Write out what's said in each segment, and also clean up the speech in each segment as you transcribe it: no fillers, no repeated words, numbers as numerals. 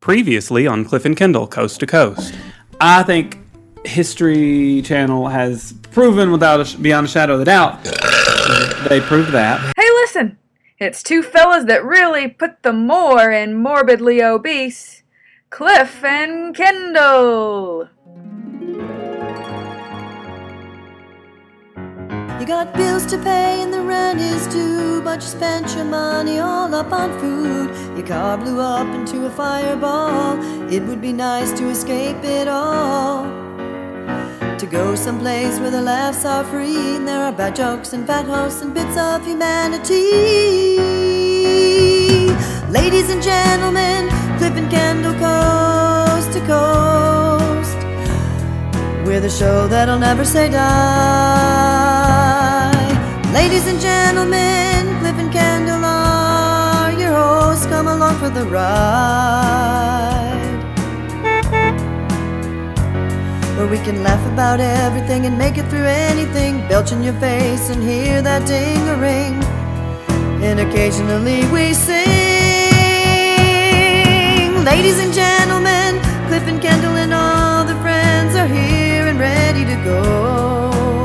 Previously on Cliff and Kendall, Coast to Coast. I think History Channel has proven beyond a shadow of a doubt. They proved that. Hey, listen! It's two fellas that really put the more in morbidly obese. Cliff and Kendall! You got bills to pay and the rent is due, but you spent your money all up on food. Your car blew up into a fireball. It would be nice to escape it all, to go someplace where the laughs are free and there are bad jokes and bad hosts and bits of humanity. Ladies and gentlemen, Cliff and Kendall, Coast to Coast. We're the show that'll never say die. Ladies and gentlemen, Cliff and Kendall are your hosts. Come along for the ride, where we can laugh about everything and make it through anything. Belch in your face and hear that ding-a-ring, and occasionally we sing. Ladies and gentlemen, Cliff and Kendall and all the friends are here and ready to go.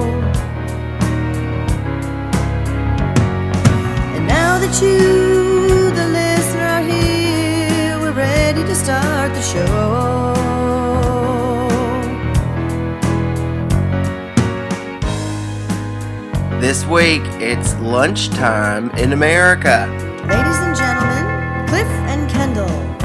And now that you, the listener, are here, we're ready to start the show. This week, it's lunchtime in America. Ladies and gentlemen, Cliff and Kendall.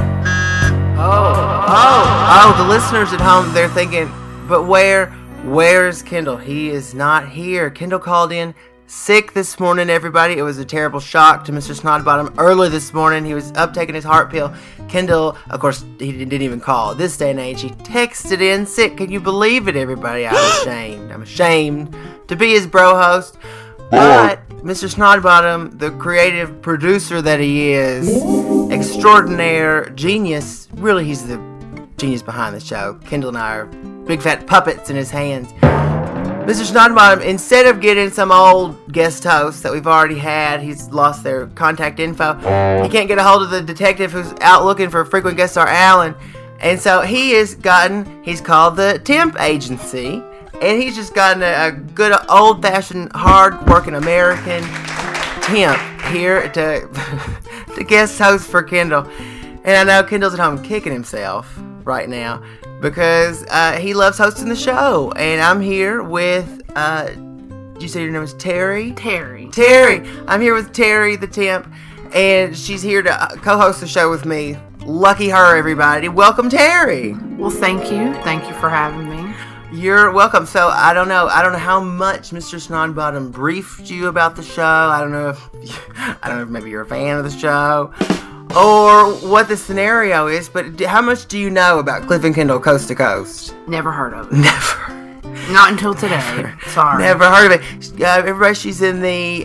Oh, the listeners at home, they're thinking, but where's Kendall? He is not here. Kendall called in sick this morning, everybody. It was a terrible shock to Mr. Snodbottom early this morning. He was up taking his heart pill. Kendall, of course, he didn't even call. This day and age, he texted in sick. Can you believe it, everybody? I'm ashamed to be his bro host. But Mr. Snodbottom, the creative producer that he is, extraordinaire, genius, really he's the genius behind the show. Kendall and I are big fat puppets in his hands. Mr. Snodbottom, instead of getting some old guest host that we've already had, he's lost their contact info. He can't get a hold of the detective who's out looking for frequent guest star Alan. And so he's called the Temp Agency. And he's just gotten a good old-fashioned, hard-working American temp here to guest host for Kendall. And I know Kendall's at home kicking himself right now because he loves hosting the show. And I'm here with, did you say your name was Terry? Terry. I'm here with Terry, the temp, and she's here to co-host the show with me. Lucky her, everybody. Welcome, Terry. Well, thank you. Thank you for having me. You're welcome. So I don't know how much Mr. Snodbottom briefed you about the show. I don't know if maybe you're a fan of the show or what the scenario is, but how much do you know about Cliff and Kendall Coast to Coast? Never heard of it. Never. Not until today. Sorry. Never heard of it. Everybody, she's in the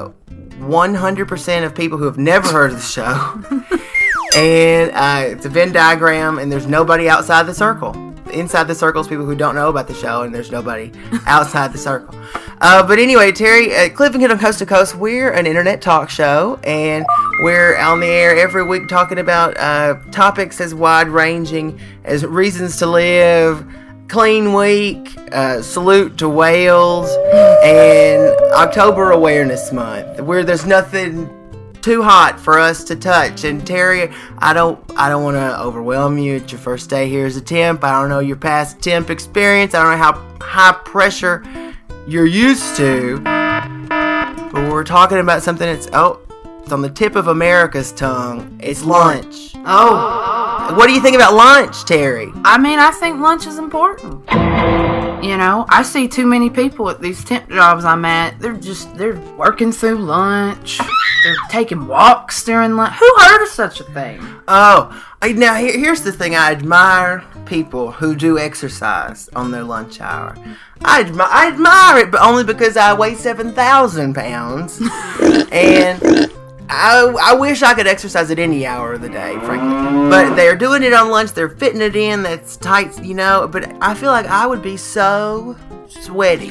100% of people who have never heard of the show. And it's a Venn diagram, and there's nobody outside the circle. Inside the circle is people who don't know about the show, and there's nobody outside the circle. But anyway, Terry, Cliff and Kendall Coast to Coast, we're an internet talk show, and we're on the air every week talking about topics as wide-ranging as Reasons to Live, Clean Week, Salute to Whales, and October Awareness Month, where there's nothing too hot for us to touch. And Terry, I don't want to overwhelm you. It's your first day here as a temp. I don't know your past temp experience. I don't know how high pressure you're used to. But we're talking about something that's it's on the tip of America's tongue. It's lunch. What do you think about lunch, Terry? I mean, I think lunch is important. You know, I see too many people at these temp jobs I'm at. They're working through lunch. They're taking walks during lunch. Who heard of such a thing? Now here's the thing. I admire people who do exercise on their lunch hour. I admire it, but only because I weigh 7,000 pounds. And I wish I could exercise at any hour of the day, frankly. But they're doing it on lunch. They're fitting it in. That's tight, you know. But I feel like I would be so sweaty.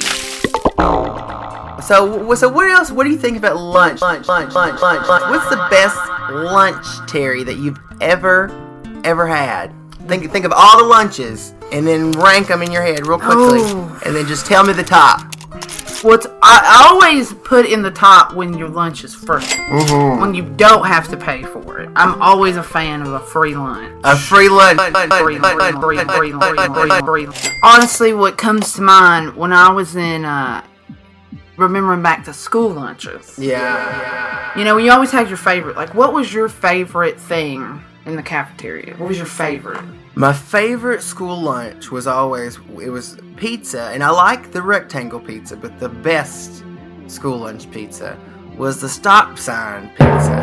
So what else? What do you think about lunch? What's the best lunch, Terry, that you've ever ever had. Think of all the lunches, and then rank them in your head real quickly, and then just tell me the top. I always put in the top when your lunch is free. When you don't have to pay for it. I'm always a fan of a free lunch. A free lunch. Honestly, what comes to mind when I was in, remembering back to school lunches. Yeah. You know, you always had your favorite. Like, what was your favorite thing in the cafeteria? What was your favorite? My favorite school lunch was always, it was pizza, and I like the rectangle pizza, but the best school lunch pizza was the stop sign pizza.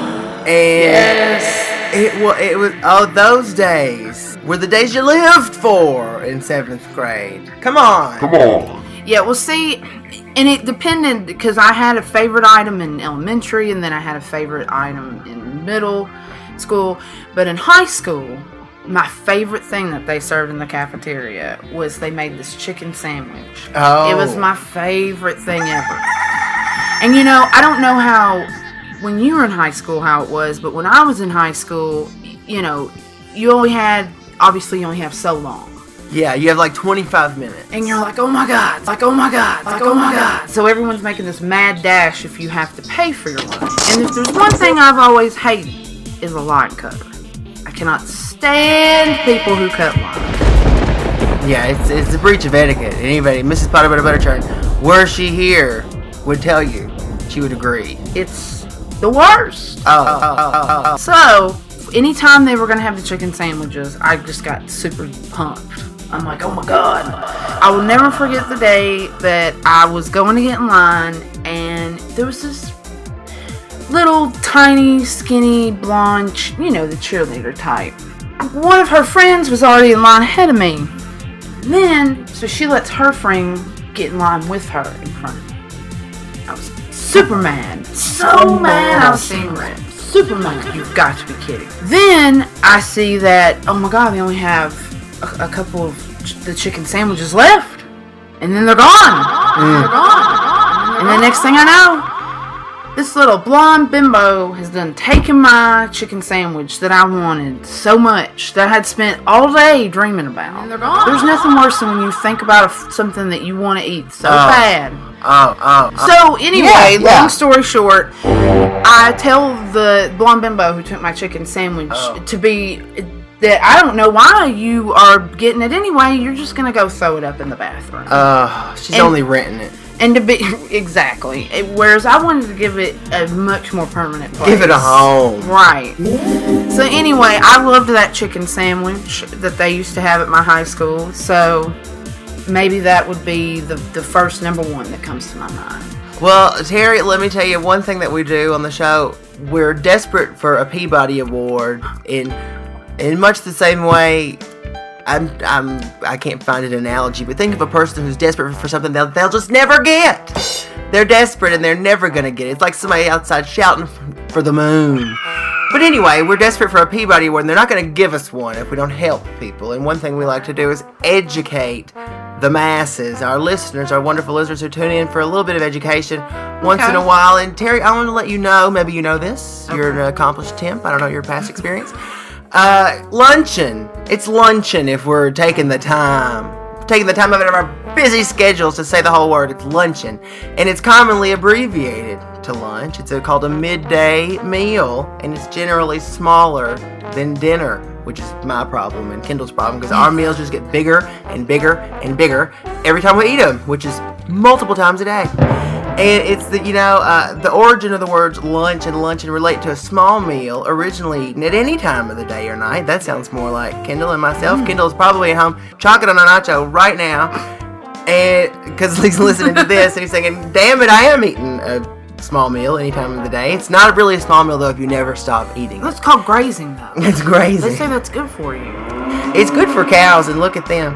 And it was those days were the days you lived for in 7th grade. Come on. Yeah, well, see, and it depended, because I had a favorite item in elementary, and then I had a favorite item in middle school, but in high school, my favorite thing that they served in the cafeteria was they made this chicken sandwich. It was my favorite thing ever. And you know, I don't know how, when you were in high school, how it was, but when I was in high school, you know, you only have so long. Yeah, you have like 25 minutes. And you're like, oh my God, it's like, oh my God, it's like, oh my God. So everyone's making this mad dash if you have to pay for your lunch. And if there's one thing I've always hated, is a line cutter. I cannot stand people who cut lines. Yeah, it's a breach of etiquette. Anybody, Mrs. Potter Butterchurn, were she here, would tell you. She would agree. It's the worst. So, anytime they were going to have the chicken sandwiches, I just got super pumped. I'm like, oh my God. I will never forget the day that I was going to get in line, and there was this little tiny skinny blonde, you know, the cheerleader type. One of her friends was already in line ahead of me. Then, so she lets her friend get in line with her in front of me. I was super mad. So mad I was seeing red. Super mad. You've got to be kidding. Then I see that, oh my God, they only have a couple of the chicken sandwiches left. And then they're gone. They're gone. And the next thing I know, this little blonde bimbo has done taken my chicken sandwich that I wanted so much, that I had spent all day dreaming about. And they're gone. There's nothing worse than when you think about something that you want to eat so bad. So anyway, long story short, I tell the blonde bimbo who took my chicken sandwich to be that I don't know why you are getting it anyway. You're just gonna go throw it up in the bathroom. She's only renting it. And to be exactly, whereas I wanted to give it a much more permanent place. Give it a home, right? So anyway, I loved that chicken sandwich that they used to have at my high school. So maybe that would be the first number one that comes to my mind. Well, Terry, let me tell you one thing that we do on the show. We're desperate for a Peabody Award in much the same way. I can't find an analogy, but think of a person who's desperate for something they'll just never get. They're desperate and they're never gonna get it. It's like somebody outside shouting for the moon. But anyway, we're desperate for a Peabody Award, and they're not gonna give us one if we don't help people. And one thing we like to do is educate the masses, our listeners, our wonderful listeners who tune in for a little bit of education once in a while. And Terry, I want to let you know, maybe you know this, you're an accomplished temp, I don't know your past experience. Luncheon. It's luncheon if we're taking the time out of our busy schedules to say the whole word. It's luncheon. And it's commonly abbreviated to lunch. It's called a midday meal, and it's generally smaller than dinner, which is my problem and Kendall's problem, because our meals just get bigger and bigger and bigger every time we eat them, which is multiple times a day. And it's the origin of the words lunch and luncheon relate to a small meal originally eaten at any time of the day or night. That sounds more like Kendall and myself. Kendall's probably at home chocolate on a nacho right now, and because he's listening to this and he's thinking, damn it, I am eating a small meal any time of the day. It's not really a small meal though if you never stop eating. That's called grazing though. It's grazing. They say that's good for you. It's good for cows, and look at them.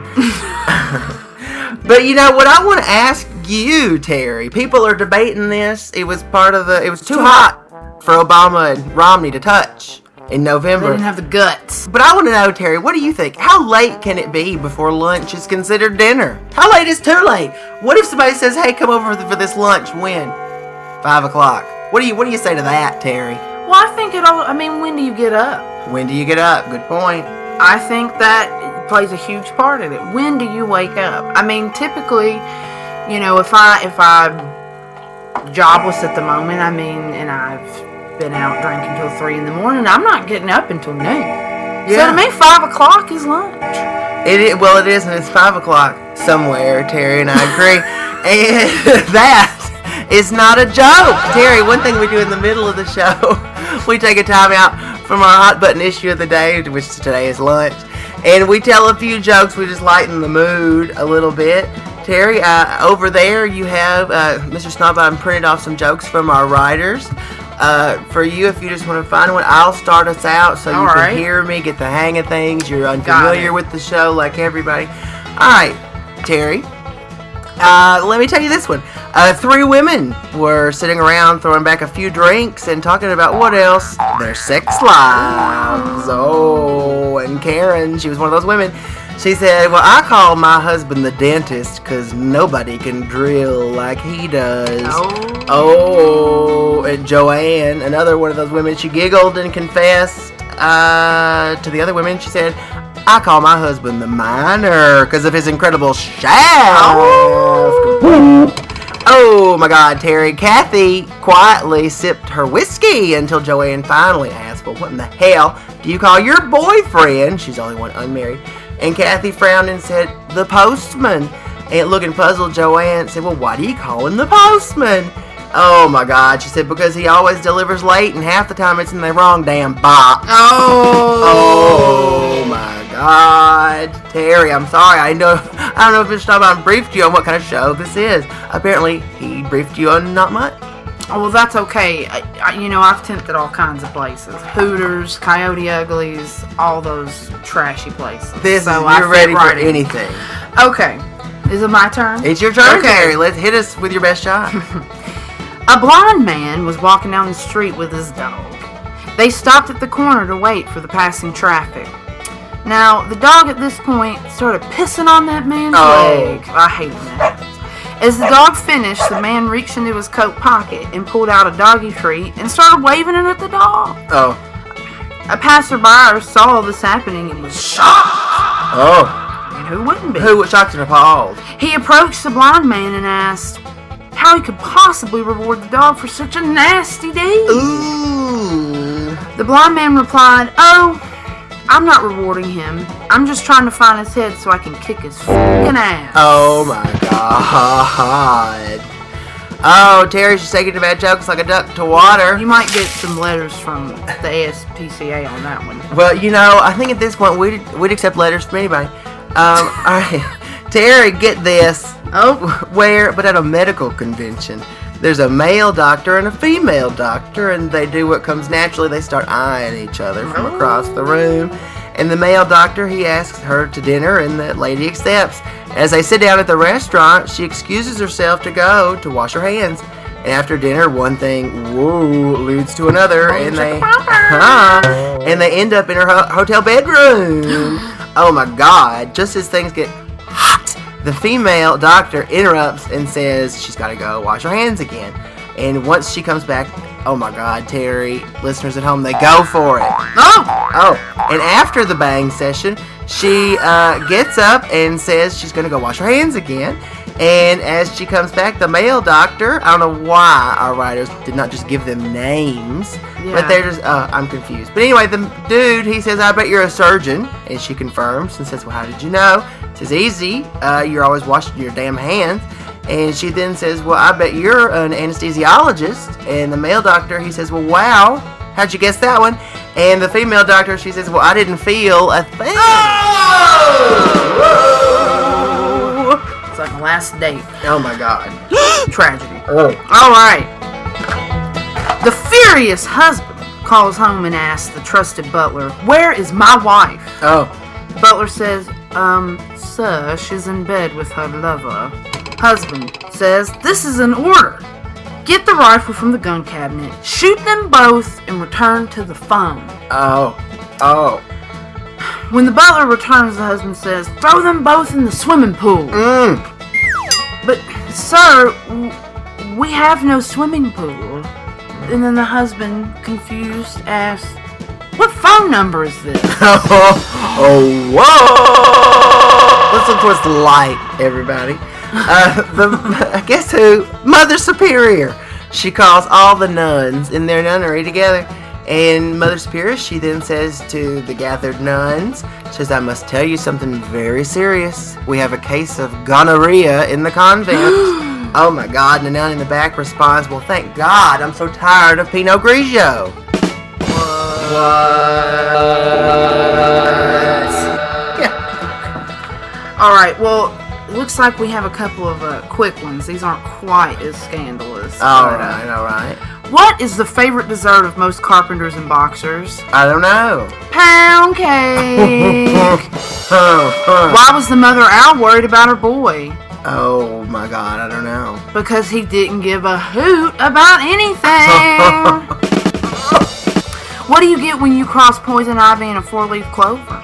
But you know what I want to ask you, Terry? People are debating this. It was too hot for Obama and Romney to touch in November. They didn't have the guts. But I want to know, Terry, what do you think? How late can it be before lunch is considered dinner? How late is too late? What if somebody says, hey, come over for this lunch when? 5 o'clock. What do you say to that, Terry? Well, I think when do you get up? When do you get up? Good point. I think that plays a huge part in it. When do you wake up? I mean, typically, if I'm jobless at the moment, and I've been out drinking till 3 in the morning, I'm not getting up until noon. Yeah. So to me, 5 o'clock is lunch. It is, and it's 5 o'clock somewhere, Terry, and I agree. And that is not a joke. Terry, one thing we do in the middle of the show, we take a time out from our hot button issue of the day, which today is lunch, and we tell a few jokes. We just lighten the mood a little bit. Terry, over there you have Mr. Snodbottom printed off some jokes from our writers. For you, if you just want to find one, I'll start us out so you can hear me, get the hang of things. You're unfamiliar with the show like everybody. All right, Terry. Let me tell you this one. 3 women were sitting around throwing back a few drinks and talking about what else? Their sex lives. Oh, and Karen, she was one of those women. She said, well, I call my husband the dentist because nobody can drill like he does. Oh, and Joanne, another one of those women, she giggled and confessed to the other women. She said, I call my husband the miner because of his incredible shaft. Oh my God, Terry. Kathy quietly sipped her whiskey until Joanne finally asked, well, what in the hell do you call your boyfriend? She's the only one unmarried. And Kathy frowned and said, the postman. And looking puzzled, Joanne said, well, why do you call him the postman? Oh my God, she said, because he always delivers late and half the time it's in the wrong damn box. Oh my God. Terry, I'm sorry. I don't know if Mr. Snodbottom briefed you on what kind of show this is. Apparently, he briefed you on not much. Oh, well, that's okay. I've tempted all kinds of places. Hooters, Coyote Uglies, all those trashy places. You're ready for anything. Okay. Is it my turn? It's your turn, okay. Terry. Let's hit us with your best shot. A blind man was walking down the street with his dog. They stopped at the corner to wait for the passing traffic. Now, the dog at this point started pissing on that man's leg. I hate when that happens. As the dog finished, the man reached into his coat pocket and pulled out a doggy treat and started waving it at the dog. Oh. A passerby saw this happening and was shocked. Oh. And who wouldn't be? Who was shocked and appalled? He approached the blind man and asked how he could possibly reward the dog for such a nasty deed. Ooh. The blind man replied, oh, I'm not rewarding him. I'm just trying to find his head so I can kick his fucking ass. Oh my God. Oh, Terry, she's taking the bad jokes like a duck to water. You might get some letters from the ASPCA on that one. Well, I think at this point we'd accept letters from anybody. All right. Terry, get this. Oh. But at a medical convention, there's a male doctor and a female doctor, and they do what comes naturally. They start eyeing each other from across the room. And the male doctor, he asks her to dinner, and the lady accepts. As they sit down at the restaurant, she excuses herself to go to wash her hands. And after dinner, one thing leads to another, and they end up in her hotel bedroom. Oh my God! Just as things get hot, the female doctor interrupts and says she's got to go wash her hands again. And once she comes back, oh my God, Terry, listeners at home, they go for it. Oh! And after the bang session, she gets up and says she's going to go wash her hands again. And as she comes back, the male doctor, I don't know why our writers did not just give them names, but they're just, I'm confused. But anyway, the dude, he says, I bet you're a surgeon. And she confirms and says, well, how did you know? Says, easy, you're always washing your damn hands. And she then says, well, I bet you're an anesthesiologist. And the male doctor, he says, well, wow, how'd you guess that one? And the female doctor, she says, well, I didn't feel a thing. Oh! It's like a last date. Oh, my God. Tragedy. Oh. All right. The furious husband calls home and asks the trusted butler, where is my wife? Oh. The butler says, sir, she's in bed with her lover. Husband says, this is an order. Get the rifle from the gun cabinet, shoot them both, and return to the phone. Oh. When the butler returns, the husband says, throw them both in the swimming pool. But, sir, we have no swimming pool. And then the husband, confused, asks, "What phone number is this?" Oh, whoa! Let's look towards the light, everybody. Guess who? Mother Superior. She calls all the nuns in their nunnery together. And Mother Superior, she then says to the gathered nuns, she says, "I must tell you something very serious. We have a case of gonorrhea in the convent." Oh my God. And the nun in the back responds, "Well, thank God. I'm so tired of Pinot Grigio." Yeah. All right, well, looks like we have a couple of quick ones. These aren't quite as scandalous. All right. What is the favorite dessert of most carpenters and boxers? I don't know. Pound cake. Why was the mother owl worried about her boy? Oh my God, I don't know. Because he didn't give a hoot about anything. What do you get when you cross poison ivy and a 4-leaf clover?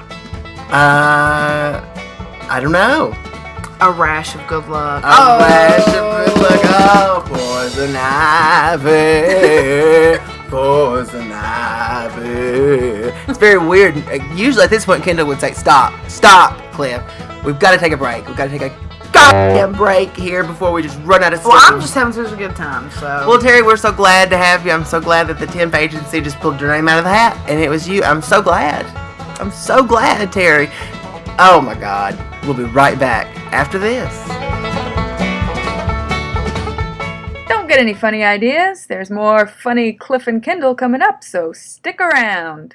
I don't know. A rash of good luck. A rash of good luck. Oh, poison ivy. Poison ivy. It's very weird. Usually at this point, Kendall would say, Stop, Cliff. We've got to take a break. We've got to take a goddamn break here before we just run out of steam. Well, I'm just having such a good time, so. Well, Terry, we're so glad to have you. I'm so glad that the Temp Agency just pulled your name out of the hat, and it was you. I'm so glad. Terry. Oh, my God. We'll be right back after this. Don't get any funny ideas. There's more funny Cliff and Kendall coming up, so stick around.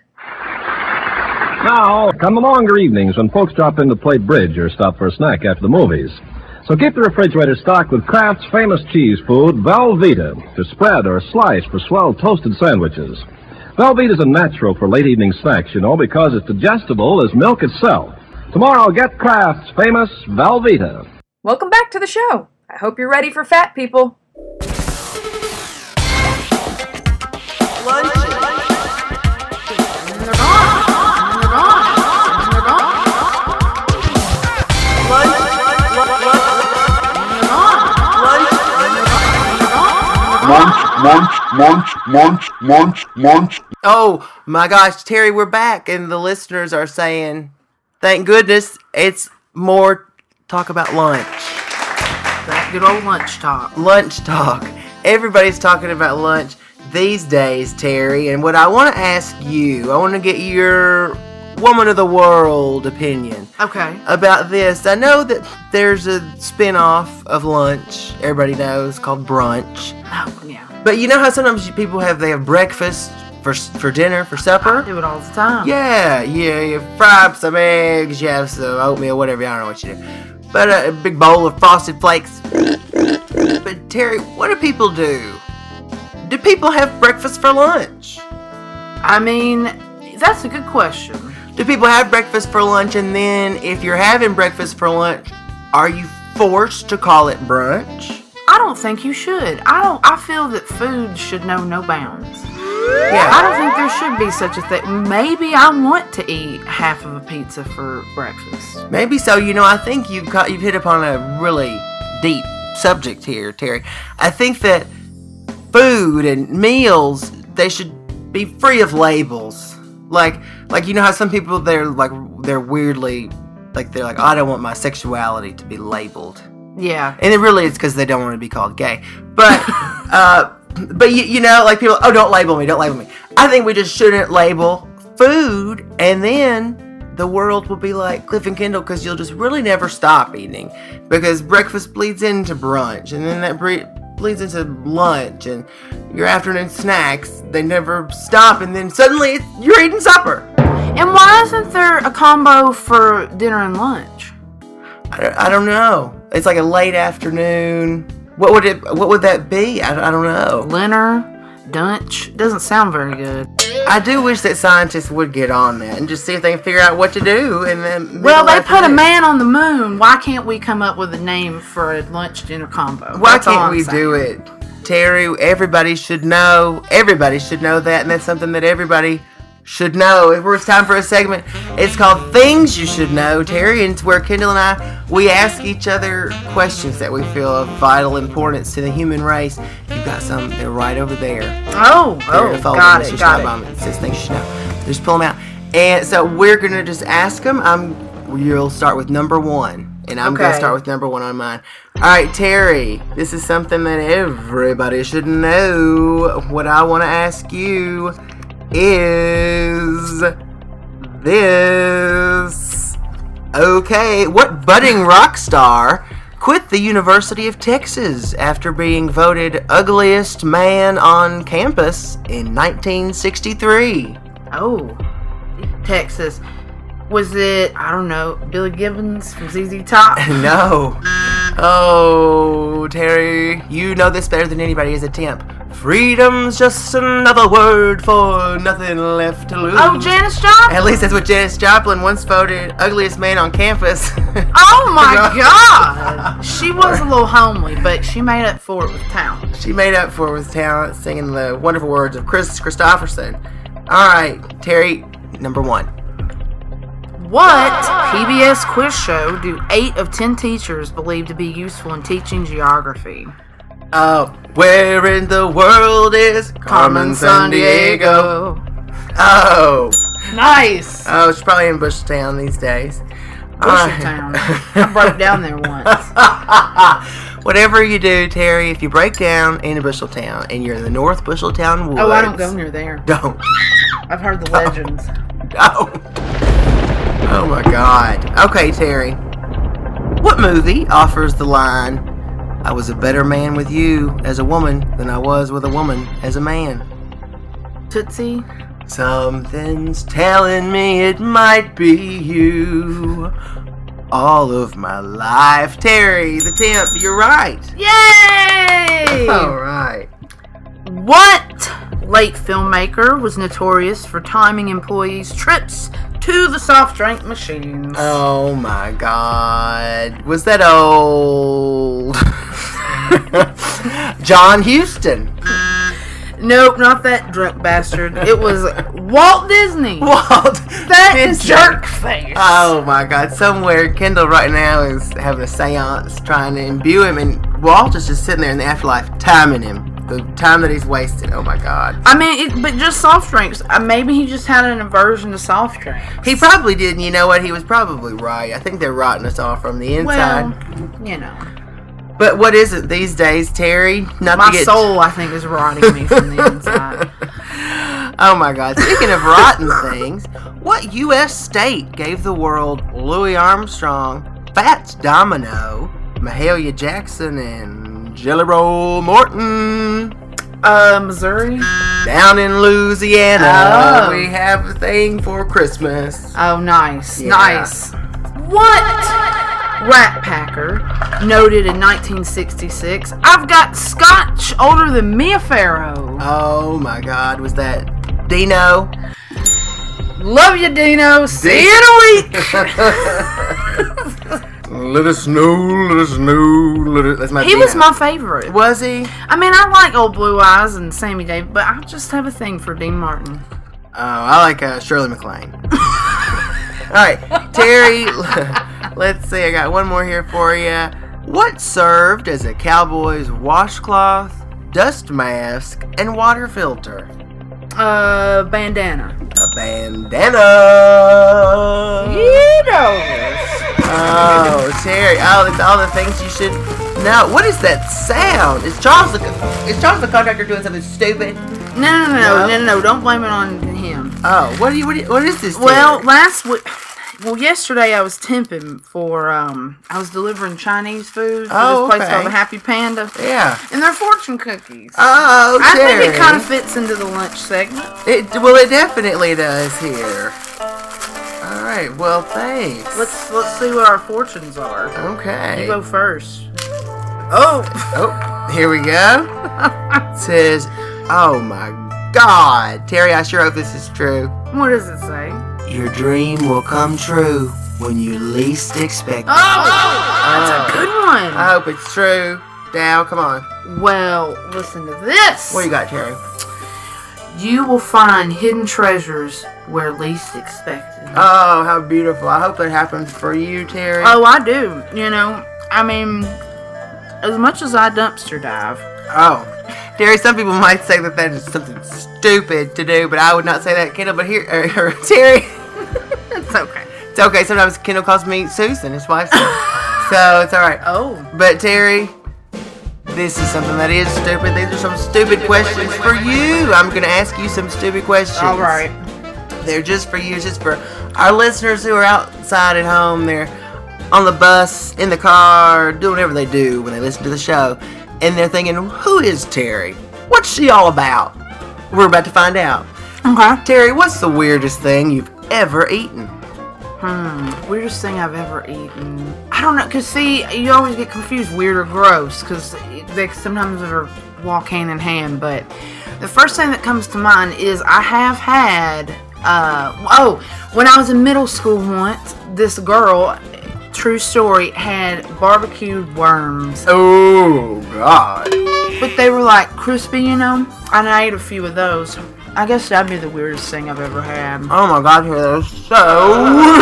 Now, come the longer evenings when folks drop in to play bridge or stop for a snack after the movies. So keep the refrigerator stocked with Kraft's famous cheese food, Velveeta, to spread or slice for swell toasted sandwiches. Velveeta's a natural for late evening snacks, because it's digestible as milk itself. Tomorrow, get Kraft's famous Velveeta. Welcome back to the show. I hope you're ready for fat people. Lunch. Oh my gosh, Terry, we're back, and the listeners are saying, thank goodness it's more talk about lunch. That good old lunch talk. Lunch talk. Everybody's talking about lunch these days, Terry, and what I want to ask you, I want to get your woman of the world opinion. Okay. About this. I know that there's a spin-off of lunch, everybody knows, called brunch. Oh, yeah. But you know how sometimes people have breakfast for dinner, for supper? I do it all the time. Yeah, you fry up some eggs, you have some oatmeal, whatever, I don't know what you do. But a big bowl of Frosted Flakes. But Terry, what do people do? Do people have breakfast for lunch? I mean, that's a good question. Do people have breakfast for lunch, and then if you're having breakfast for lunch, are you forced to call it brunch? I don't think you should. I feel that food should know no bounds. Yeah. I don't think there should be such a thing. Maybe I want to eat half of a pizza for breakfast. Maybe so. I think you've hit upon a really deep subject here, Terry. I think that food and meals, they should be free of labels. Like how some people they're weirdly they're like, oh, I don't want my sexuality to be labeled. Yeah. And it really is because they don't want to be called gay. But people, oh, don't label me. I think we just shouldn't label food, and then the world will be like Cliff and Kendall, because you'll just really never stop eating, because breakfast bleeds into brunch, and then that bleeds into lunch, and your afternoon snacks, they never stop, and then suddenly you're eating supper. And why isn't there a combo for dinner and lunch? I don't know. It's like a late afternoon. What would that be? I don't know. Dinner, dunch. Doesn't sound very good. I do wish that scientists would get on that and just see if they can figure out what to do. And then they put a man on the moon. Why can't we come up with a name for a lunch-dinner combo? Why can't we do it? Terry, everybody should know. Everybody should know that, and that's something that everybody should know. It's time for a segment. It's called Things You Should Know, Terry, and it's where Kendall and we ask each other questions that we feel of vital importance to the human race. You've got some. They're right over there. Oh, They're in a folder, got Mr. it, got Schneidbaum. it. It says things you should know. Just pull them out. And so we're going to just ask them. You'll start with number 1. And I'm going to Okay. start with number 1 on mine. All right, Terry. This is something that everybody should know. What I want to ask you is this. Okay, what budding rock star quit the University of Texas after being voted ugliest man on campus in 1963? Oh, Texas. Was it, I don't know, Billy Gibbons from ZZ Top? No. Oh, Terry, you know this better than anybody as a temp. Freedom's just another word for nothing left to lose. Oh, Janis Joplin? At least that's what Janis Joplin once voted ugliest man on campus. Oh my God! She was a little homely, but she made up for it with talent. She made up for it with talent, singing the wonderful words of Chris Christopherson. All right, Terry, number 1. What PBS quiz show do 8 of 10 teachers believe to be useful in teaching geography? Where in the world is Carmen Sandiego? Oh. Nice! Oh, she's probably in Bushtown these days. Busheltown. I broke down there once. Whatever you do, Terry, if you break down in a Busheltown and you're in the North Busheltown woods. Oh, I don't go near there. Don't. I've heard the legends. Don't. Oh my God. Okay, Terry. What movie offers the line, I was a better man with you as a woman than I was with a woman as a man? Tootsie? Something's telling me it might be you. All of my life. Terry, the temp, you're right. Yay! All right. What late filmmaker was notorious for timing employees' trips to the soft drink machines? Oh my God. Was that old? John Huston. Nope, not that drunk bastard. It was Walt Disney. Walt. That Disney. jerk face. Oh my God. Somewhere Kendall right now is having a seance trying to imbue him, and Walt is just sitting there in the afterlife timing him. The time that he's wasted. Oh my God. I mean, but just soft drinks. Maybe he just had an aversion to soft drinks. He probably did, and you know what? He was probably right. I think they're rotting us off from the inside. Well, you know. But what is it these days, Terry? Not My to get... soul, I think, is rotting me from the inside. Oh my God. Speaking of rotten things, what U.S. state gave the world Louis Armstrong, Fats Domino, Mahalia Jackson, and Jelly Roll Morton? Missouri? Down in Louisiana, Oh. we have a thing for Christmas. Oh, nice. Yeah. Nice. What Rat Packer noted in 1966, I've got scotch older than Mia Farrow. Oh my God, was that Dino? Love you, Dino. See you in a week. Let us know. That's my He Dino. was my favorite. Was he? I mean, I like Old Blue Eyes and Sammy Davis, but I just have a thing for Dean Martin. Oh, I like Shirley MacLaine. All right, Terry. Let's see. I got one more here for you. What served as a cowboy's washcloth, dust mask, and water filter? Bandana. A bandana. You know this. Oh, Terry. Oh, that's all the things you should know. What is that sound? Is Charles the contractor doing something stupid? No. Don't blame it on him. Oh, what is this? Well, Terry? yesterday I was temping for, I was delivering Chinese food for Oh, this place okay. called the Happy Panda. Yeah. And they're fortune cookies. Oh, I Terry. think it kind of fits into the lunch segment. It definitely does here. All right. Well, thanks. Let's see what our fortunes are. Okay. You go first. Oh, Oh, here we go. It says, "Oh my God, Terry, I sure hope this is true. what does it say? Your dream will come true when you least expect it." That's a good one. I hope it's true. Dow, come on. Well, listen to this. What you got, Terry? You will find hidden treasures where least expected. Oh, how beautiful. I hope that happens for you, Terry. Oh, I do. You know, I mean, as much as I dumpster dive, Oh. Terry, some people might say that is something stupid to do, but I would not say that, Kendall. But here, Terry. It's okay. It's okay. Sometimes Kendall calls me Susan, his wife. So it's alright. Oh. But Terry, this is something that is stupid. These are some stupid questions for you. I'm going to ask you some stupid questions. All right. They're just for you, just for our listeners who are outside at home. They're on the bus, in the car, doing whatever they do when they listen to the show. And they're thinking, who is Terry? What's she all about? We're about to find out. Okay. Terry, what's the weirdest thing you've ever eaten? Weirdest thing I've ever eaten. I don't know, because see, you always get confused, weird or gross, because they sometimes walk hand in hand. But the first thing that comes to mind is I have had, when I was in middle school once, this girl, true story, had barbecued worms. Oh, God. But they were like crispy, you know, and I ate a few of those. I guess that'd be the weirdest thing I've ever had. Oh my God, Terry, that is so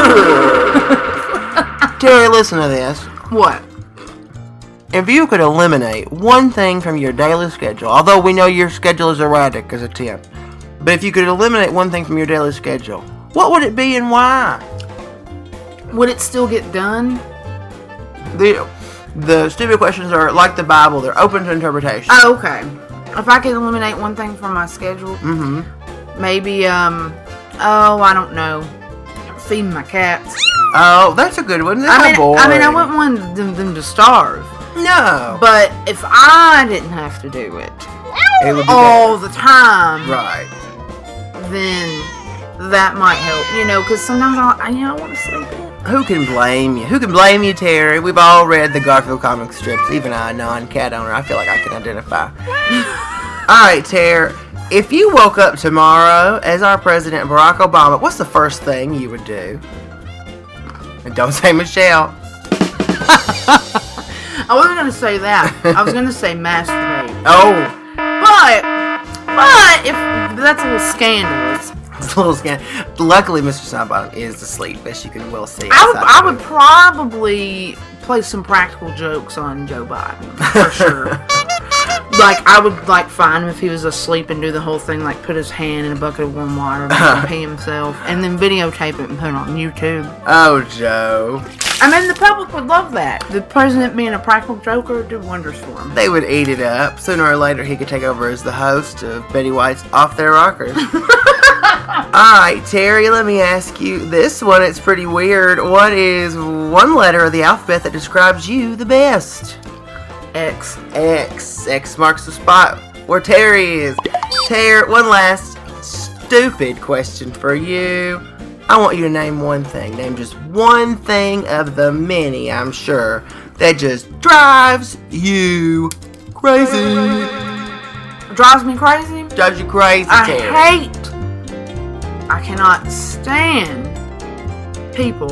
weird. Terry, listen to this. What? If you could eliminate one thing from your daily schedule, although we know your schedule is erratic as a tip, but if you could eliminate one thing from your daily schedule, what would it be and why? Would it still get done? The stupid questions are like the Bible, they're open to interpretation. Oh, okay. If I could eliminate one thing from my schedule, maybe, I don't know, feeding my cats. Oh, that's a good one. I wouldn't want them to starve. No. But if I didn't have to do it would be all the time, right, then that might help, you know, because sometimes I want to sleep in. Who can blame you? Who can blame you, Terry? We've all read the Garfield comic strips. Even I, a non-cat owner, I feel like I can identify. All right, Terry. If you woke up tomorrow as our president, Barack Obama, what's the first thing you would do? And don't say Michelle. I wasn't going to say that. I was going to say masturbate. Oh. But if that's a little scandalous. It's a little scandalous. Luckily, Mr. Snodbottom is asleep, as you can well see. I would probably play some practical jokes on Joe Biden, for sure. Like, I would, find him if he was asleep and do the whole thing, put his hand in a bucket of warm water and pee himself, and then videotape it and put it on YouTube. Oh, Joe. I mean, the public would love that. The president being a practical joker would do wonders for him. They would eat it up. Sooner or later, he could take over as the host of Betty White's Off Their Rockers. Alright, Terry, let me ask you this one. It's pretty weird. What is one letter of the alphabet that describes you the best? X. X marks the spot where Terry is. Terry, one last stupid question for you. I want you to name one thing. Name just one thing of the many, I'm sure, that just drives you crazy. Drives me crazy? Drives you crazy, Terry. I cannot stand people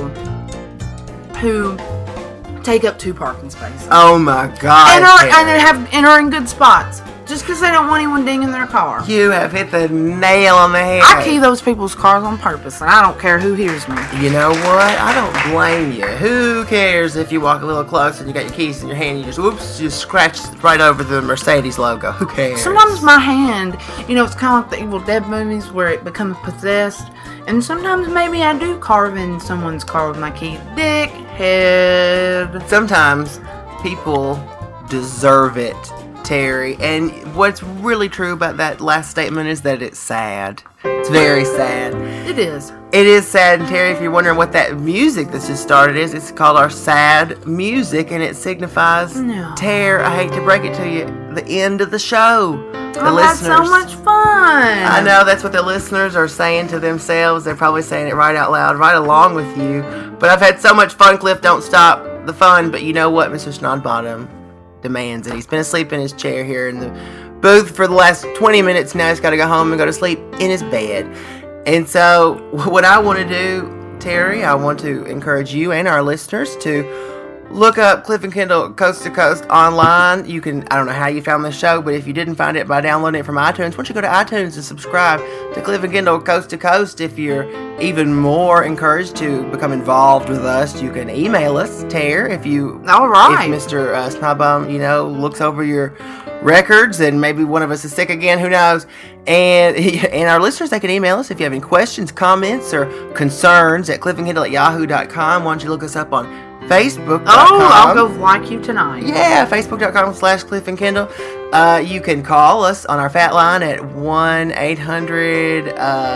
who take up 2 parking spaces. Oh my God. And are in good spots. Just because they don't want anyone dinging their car. You have hit the nail on the head. I key those people's cars on purpose, and I don't care who hears me. You know what? I don't blame you. Who cares if you walk a little close and you got your keys in your hand and you just scratch right over the Mercedes logo? Who cares? Sometimes my hand, it's kind of like the Evil Dead movies where it becomes possessed. And sometimes maybe I do carve in someone's car with my key. Dickhead. Sometimes people deserve it, Terry. And what's really true about that last statement is that it's sad. It's very sad. It is. It is sad. And Terry, if you're wondering what that music that's just started is, it's called our sad music, and it signifies, Terry, I hate to break it to you, the end of the show. I had so much fun. I know, that's what the listeners are saying to themselves. They're probably saying it right out loud, right along with you. But I've had so much fun, Cliff. Don't stop the fun. But you know what? Mr. Snodbottom demands it. He's been asleep in his chair here in the booth for the last 20 minutes. Now he's got to go home and go to sleep in his bed. And so what I want to do, Terry, I want to encourage you and our listeners to look up Cliff and Kendall Coast to Coast online. You can, I don't know how you found this show, but if you didn't find it by downloading it from iTunes, why don't you go to iTunes and subscribe to Cliff and Kendall Coast to Coast. If you're even more encouraged to become involved with us, you can email us, Terry, if Mr. Snodbottom, looks over your records, and maybe one of us is sick again, who knows. And our listeners, they can email us if you have any questions, comments, or concerns at cliffandkendall@yahoo.com. Why don't you look us up on Facebook.com. Oh, I'll go like you tonight. Yeah, Facebook.com/CliffandKendall. You can call us on our fat line at 1-800,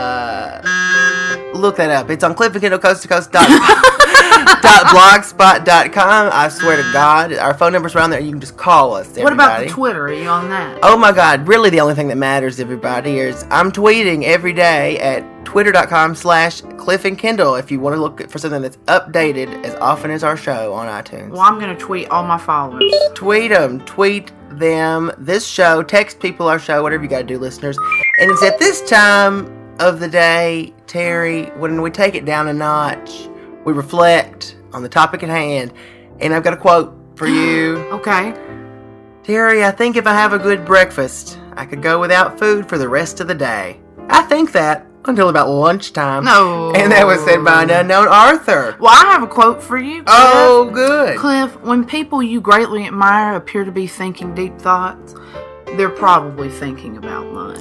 look that up. It's on cliffandkendall coast-to-coast.blogspot.com. I swear to God, our phone number's around there. You can just call us, everybody. What about the Twitter? Are you on that? Oh my God, really the only thing that matters, everybody, is I'm tweeting every day at twitter.com/CliffandKendall if you want to look for something that's updated as often as our show on iTunes. Well, I'm going to tweet all my followers. Tweet them, this show, text people our show, whatever you got to do, listeners. And it's at this time of the day, Terry, when we take it down a notch, we reflect on the topic at hand. And I've got a quote for you. Okay. Terry, I think if I have a good breakfast, I could go without food for the rest of the day. I think that until about lunchtime. No. And that was said by an unknown author. Well, I have a quote for you, Cliff. Oh, good. Cliff, when people you greatly admire appear to be thinking deep thoughts, they're probably thinking about lunch.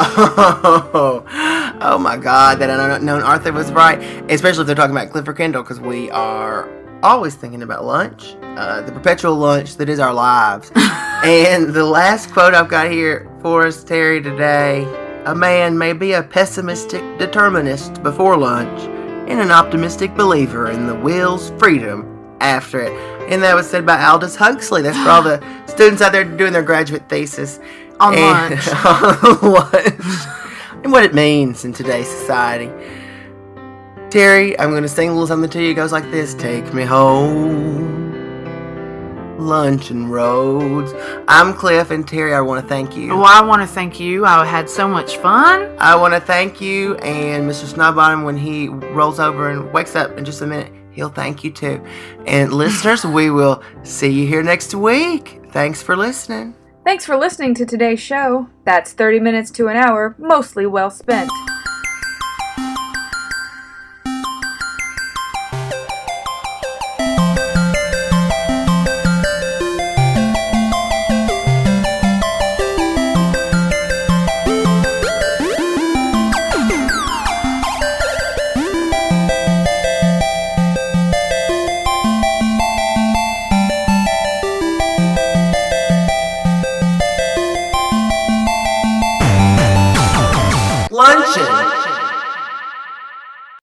Oh my God, that unknown author was right. Especially if they're talking about Clifford Kendall, because we are always thinking about lunch. The perpetual lunch that is our lives. And the last quote I've got here for us, Terry, today: a man may be a pessimistic determinist before lunch and an optimistic believer in the will's freedom after it. And that was said by Aldous Huxley. That's for all the students out there doing their graduate thesis. On lunch. On lunch. And what it means in today's society. Terry, I'm going to sing a little something to you. It goes like this. Take me home. Luncheon roads. I'm Cliff, and Terry, I want to thank you. Well, I want to thank you. I had so much fun. I want to thank you, and Mr. Snowbottom, when he rolls over and wakes up in just a minute, he'll thank you too. And listeners, we will see you here next week. Thanks for listening. Thanks for listening to today's show. That's 30 minutes to an hour, mostly well spent. Luncheon.